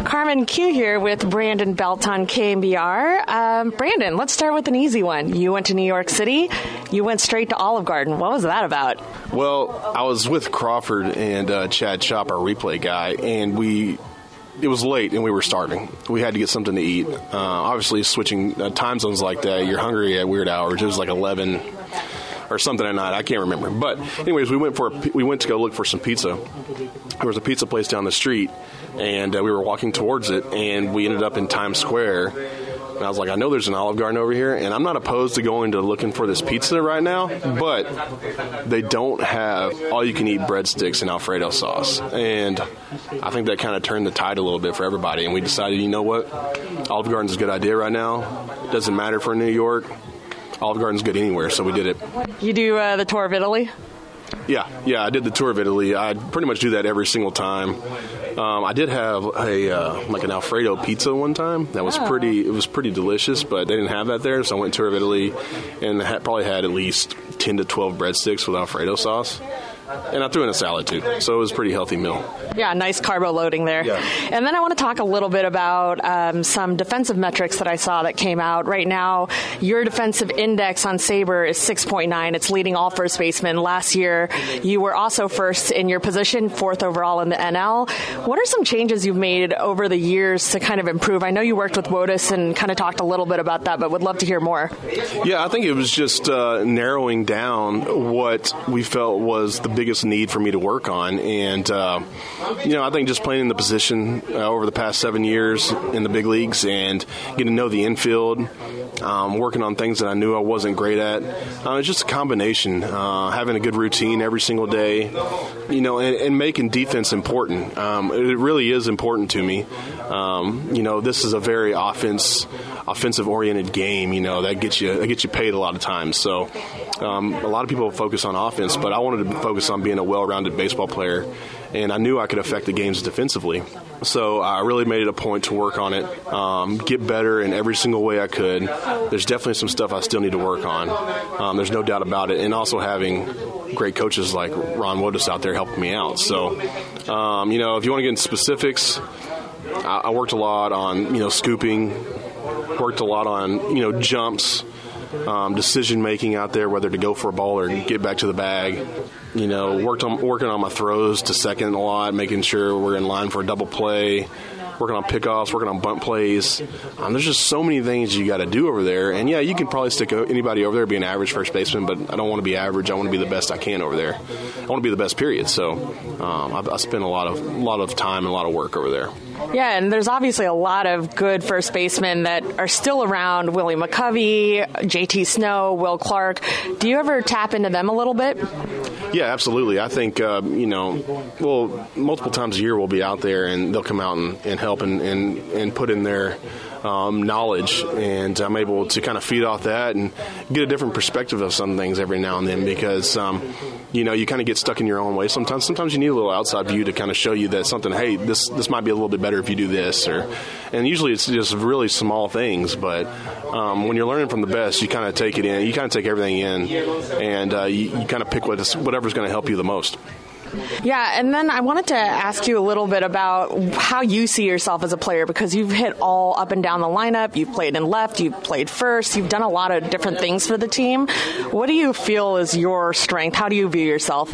Carmen Q here with Brandon Belt on KMBR. Brandon, let's start with an easy one. You went to New York City. You went straight to Olive Garden. What was that about? Well, I was with Crawford and Chad Chop, our replay guy, and it was late and we were starving. We had to get something to eat. Obviously, switching time zones like that, you're hungry at weird hours. It was like 11 or something at night. I can't remember. But anyways, we went to go look for some pizza. There was a pizza place down the street, and we were walking towards it, and we ended up in Times Square. And I was like, I know there's an Olive Garden over here, and I'm not opposed to going to looking for this pizza right now, but they don't have all-you-can-eat breadsticks and Alfredo sauce. And I think that kind of turned the tide a little bit for everybody, and we decided, you know what, Olive Garden's a good idea right now. It doesn't matter for New York. Olive Garden's good anywhere, so we did it. You do the tour of Italy? Yeah, I did the tour of Italy. I pretty much do that every single time. I did have an Alfredo pizza one time. That was pretty delicious, but they didn't have that there, so I went tour of Italy and probably had at least 10 to 12 breadsticks with Alfredo sauce. And I threw in a salad, too. So it was a pretty healthy meal. Yeah, nice carbo loading there. Yeah. And then I want to talk a little bit about some defensive metrics that I saw that came out. Right now, your defensive index on Sabre is 6.9. It's leading all first basemen. Last year, you were also first in your position, fourth overall in the NL. What are some changes you've made over the years to kind of improve? I know you worked with Wotus and kind of talked a little bit about that, but would love to hear more. Yeah, I think it was just narrowing down what we felt was the biggest need for me to work on. And, I think just playing in the position over the past 7 years in the big leagues and getting to know the infield, working on things that I knew I wasn't great at. It's just a combination, having a good routine every single day, and making defense important. It really is important to me. This is a very offensive-oriented game, that gets you paid a lot of times. So a lot of people focus on offense, but I wanted to focus on being a well-rounded baseball player, and I knew I could affect the games defensively. So I really made it a point to work on it, get better in every single way I could. There's definitely some stuff I still need to work on. There's no doubt about it. And also having great coaches like Ron Wotus out there helping me out. So, if you want to get into specifics, I worked a lot on, scooping, worked a lot on, jumps, decision-making out there, whether to go for a ball or get back to the bag. Working on my throws to second a lot, making sure we're in line for a double play, working on pickoffs, working on bunt plays. There's just so many things you got to do over there. And, yeah, you can probably stick anybody over there be an average first baseman, but I don't want to be average. I want to be the best I can over there. I want to be the best, period. So I spent a lot of time and a lot of work over there. Yeah, and there's obviously a lot of good first basemen that are still around. Willie McCovey, JT Snow, Will Clark. Do you ever tap into them a little bit? Yeah, absolutely. I think, multiple times a year we'll be out there and they'll come out and help and put in their knowledge, and I'm able to kind of feed off that and get a different perspective of some things every now and then because, you kind of get stuck in your own way sometimes. Sometimes you need a little outside view to kind of show you that something, hey, this might be a little bit better if you do this. And usually it's just really small things, but when you're learning from the best, you kind of take it in. You kind of take everything in, and you kind of pick whatever's going to help you the most. Yeah, and then I wanted to ask you a little bit about how you see yourself as a player, because you've hit all up and down the lineup. You've played in left, you've played first, you've done a lot of different things for the team. What do you feel is your strength? How do you view yourself?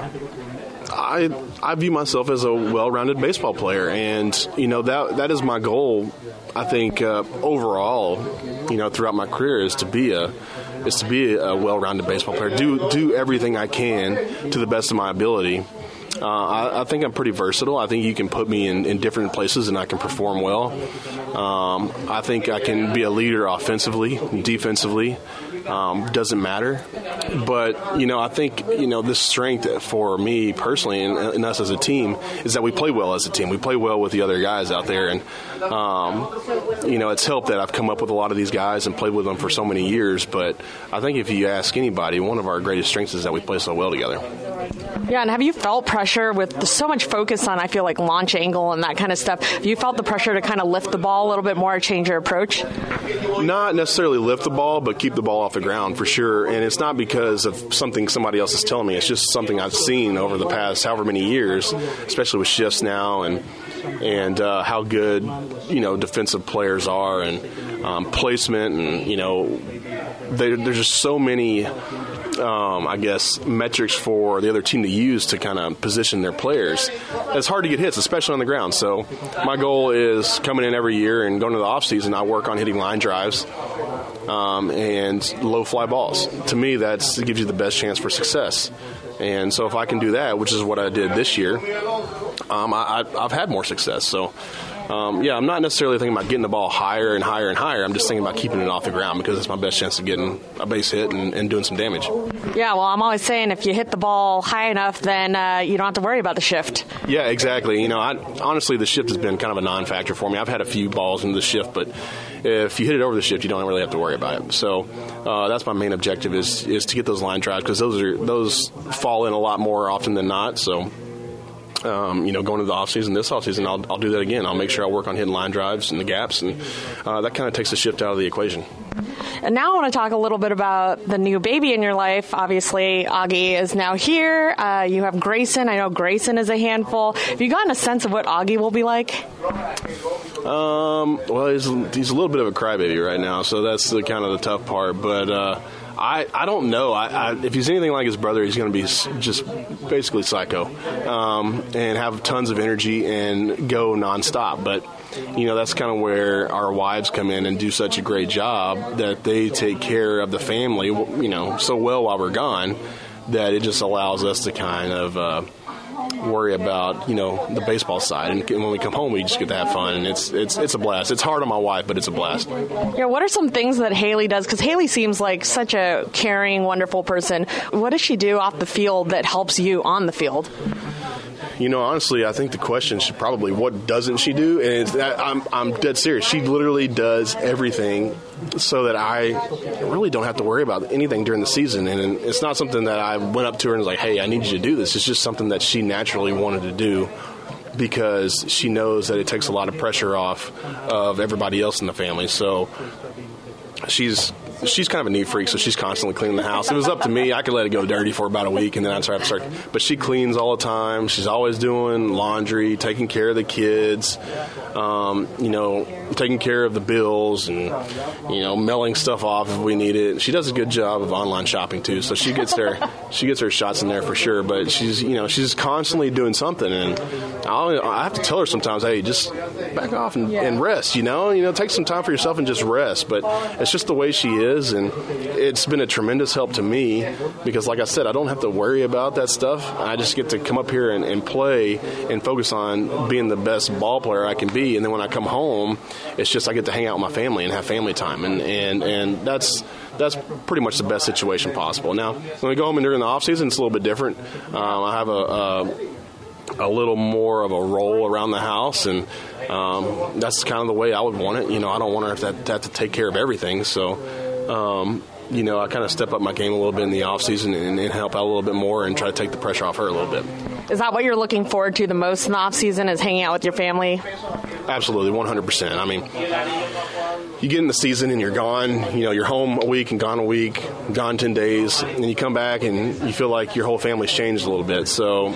I view myself as a well-rounded baseball player, and that is my goal. I think overall, throughout my career, is to be a well-rounded baseball player. Do everything I can to the best of my ability. I think I'm pretty versatile. I think you can put me in different places and I can perform well. I think I can be a leader offensively, defensively. Doesn't matter. But, I think, this strength for me personally and us as a team is that we play well as a team. We play well with the other guys out there. And, it's helped that I've come up with a lot of these guys and played with them for so many years. But I think if you ask anybody, one of our greatest strengths is that we play so well together. Yeah, and have you felt pressure with so much focus on, I feel like, launch angle and that kind of stuff? Have you felt the pressure to kind of lift the ball a little bit more, change your approach? Not necessarily lift the ball, but keep the ball off the ground for sure. And it's not because of something somebody else is telling me. It's just something I've seen over the past however many years, especially with shifts now and and how good, defensive players are, and placement, and, there's just so many, metrics for the other team to use to kind of position their players. It's hard to get hits, especially on the ground. So my goal is coming in every year and going to the offseason, I work on hitting line drives and low fly balls. To me, that gives you the best chance for success. And so if I can do that, which is what I did this year, I've had more success. So, I'm not necessarily thinking about getting the ball higher and higher and higher. I'm just thinking about keeping it off the ground because it's my best chance of getting a base hit and doing some damage. Yeah, well, I'm always saying if you hit the ball high enough, then you don't have to worry about the shift. Yeah, exactly. Honestly, the shift has been kind of a non-factor for me. I've had a few balls in the shift, but if you hit it over the shift, you don't really have to worry about it. So that's my main objective is to get those line drives because those fall in a lot more often than not. So, going to the offseason, this offseason, I'll do that again. I'll make sure I work on hitting line drives and the gaps, and that kind of takes the shift out of the equation. And now I want to talk a little bit about the new baby in your life. Obviously, Augie is now here. You have Grayson. I know Grayson is a handful. Have you gotten a sense of what Augie will be like? Well, he's a little bit of a crybaby right now, so that's kind of the tough part. But I don't know. If he's anything like his brother, he's going to be just basically psycho and have tons of energy and go nonstop. But that's kind of where our wives come in and do such a great job that they take care of the family, so well while we're gone that it just allows us to kind of worry about the baseball side, and when we come home we just get to have fun, and it's a blast. It's hard on my wife, but it's a blast. Yeah, what are some things that Haley does, because Haley seems like such a caring, wonderful person? What does she do off the field that helps you on the field? Honestly, I think the question should probably, what doesn't she do? And I'm dead serious. She literally does everything so that I really don't have to worry about anything during the season. And it's not something that I went up to her and was like, hey, I need you to do this. It's just something that she naturally wanted to do because she knows that it takes a lot of pressure off of everybody else in the family. So she's kind of a neat freak, so she's constantly cleaning the house. If it was up to me, I could let it go dirty for about a week, and then I'd have to start. But she cleans all the time. She's always doing laundry, taking care of the kids, taking care of the bills, and mailing stuff off if we need it. She does a good job of online shopping too, so she gets her shots in there for sure. But she's constantly doing something, and I have to tell her sometimes, hey, just back off and rest. Take some time for yourself and just rest. But it's just the way she is. And it's been a tremendous help to me because, like I said, I don't have to worry about that stuff. I just get to come up here and play and focus on being the best ball player I can be. And then when I come home, it's just I get to hang out with my family and have family time. And that's pretty much the best situation possible. Now, when we go home and during the off season, it's a little bit different. I have a little more of a role around the house, and that's kind of the way I would want it. I don't want her to have to take care of everything. So, I kind of step up my game a little bit in the off season and help out a little bit more and try to take the pressure off her a little bit. Is that what you're looking forward to the most in the off season, is hanging out with your family? Absolutely, 100%. I mean, you get in the season and you're gone, you're home a week and gone a week, gone 10 days, and you come back and you feel like your whole family's changed a little bit. So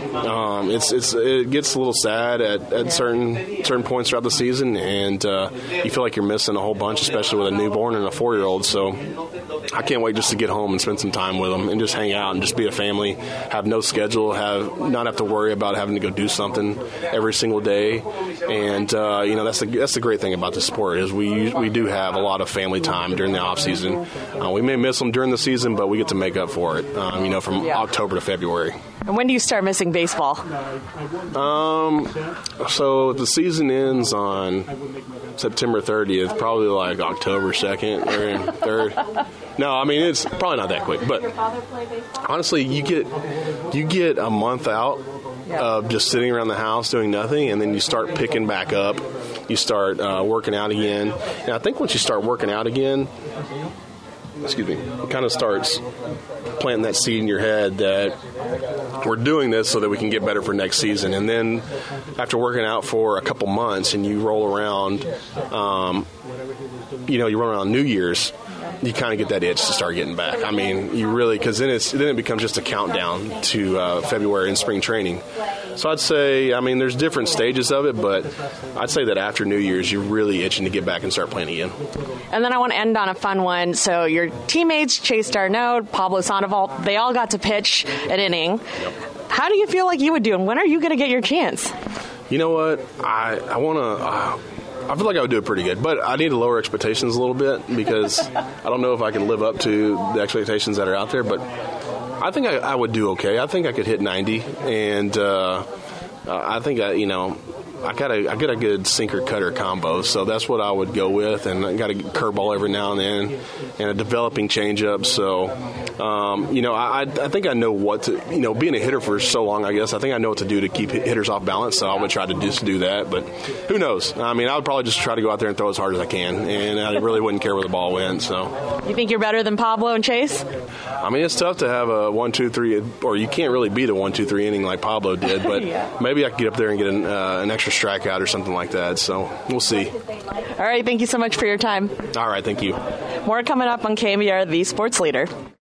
it gets a little sad at certain points throughout the season, and you feel like you're missing a whole bunch, especially with a newborn and a 4-year-old. So I can't wait just to get home and spend some time with them and just hang out and just be a family, have no schedule, not have to worry about having to go do something every single day. And that's the great thing about this sport is we do have a lot of family time during the off season. We may miss them during the season, but we get to make up for it. From October to February. And when do you start missing baseball? So the season ends on September 30th, probably like October 2nd or 3rd. No, I mean, it's probably not that quick, but honestly, you get a month out of just sitting around the house doing nothing, and then you start picking back up. You start working out again. And I think once you start working out again, it kind of starts planting that seed in your head that we're doing this so that we can get better for next season. And then after working out for a couple months and you roll around, you roll around New Year's, you kind of get that itch to start getting back. I mean, you really, because then it becomes just a countdown to February and spring training. So I'd say, I mean, there's different stages of it, but I'd say that after New Year's, you're really itching to get back and start playing again. And then I want to end on a fun one. So your teammates, Chase Darnot, Pablo Sandoval, they all got to pitch an inning. Yep. How do you feel like you would do, and when are you going to get your chance? You know what? I feel like I would do it pretty good, but I need to lower expectations a little bit because I don't know if I can live up to the expectations that are out there, but I think I would do okay. I think I could hit 90, and I think I got a good sinker cutter combo, so that's what I would go with. And I got a curveball every now and then, and a developing changeup. So, I think I know what to. Being a hitter for so long, I guess I think I know what to do to keep hitters off balance. So I would try to just do that. But who knows? I mean, I would probably just try to go out there and throw as hard as I can, and I really wouldn't care where the ball went. So, you think you're better than Pablo and Chase? I mean, it's tough to have a 1-2-3, or you can't really beat a 1-2-3 inning like Pablo did. But yeah. Maybe I could get up there and get an extra strikeout or something like that. So we'll see. All right. Thank you so much for your time. All right. Thank you. More coming up on KNBR, the Sports Leader.